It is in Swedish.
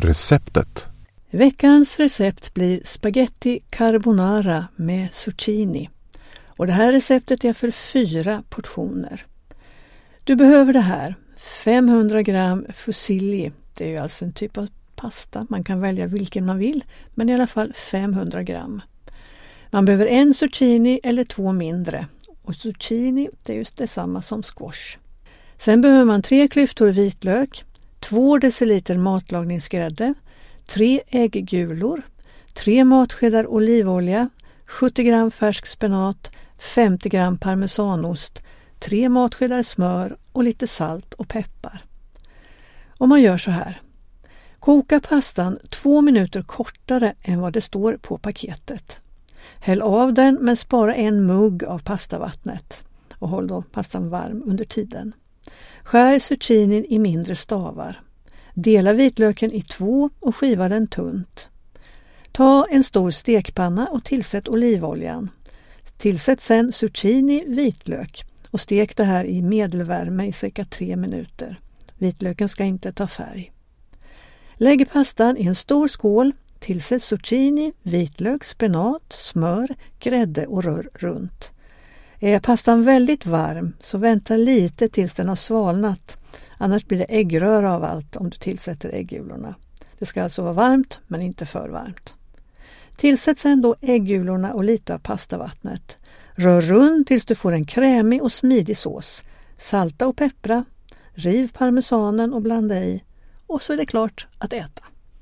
receptet. Veckans recept blir spaghetti carbonara med zucchini. Och det här receptet är för 4 portioner. Du behöver det här: 500 gram fusilli. Det är ju alltså en typ av pasta. Man kan välja vilken man vill, men i alla fall 500 gram. Man behöver 1 zucchini eller 2 mindre. Och zucchini, det är just detsamma som squash. Sen behöver man 3 klyftor vitlök, 2 deciliter matlagningsgrädde, 3 ägggulor, 3 matskedar olivolja, 70 gram färsk spenat, 50 gram parmesanost, 3 matskedar smör och lite salt och peppar. Och man gör så här. Koka pastan 2 minuter kortare än vad det står på paketet. Häll av den men spara 1 mugg av pastavattnet och håll då pastan varm under tiden. Skär zucchinin i mindre stavar. Dela vitlöken i 2 och skiva den tunt. Ta en stor stekpanna och tillsätt olivoljan. Tillsätt sen zucchini, vitlök och stek det här i medelvärme i cirka 3 minuter. Vitlöken ska inte ta färg. Lägg pastan i en stor skål, tillsätt zucchini, vitlök, spenat, smör, grädde och rör runt. Är pastan väldigt varm så vänta lite tills den har svalnat. Annars blir det äggröra av allt om du tillsätter äggulorna. Det ska alltså vara varmt men inte för varmt. Tillsätt sedan då äggulorna och lite av pastavattnet. Rör runt tills du får en krämig och smidig sås. Salta och peppra. Riv parmesanen och blanda i. Och så är det klart att äta.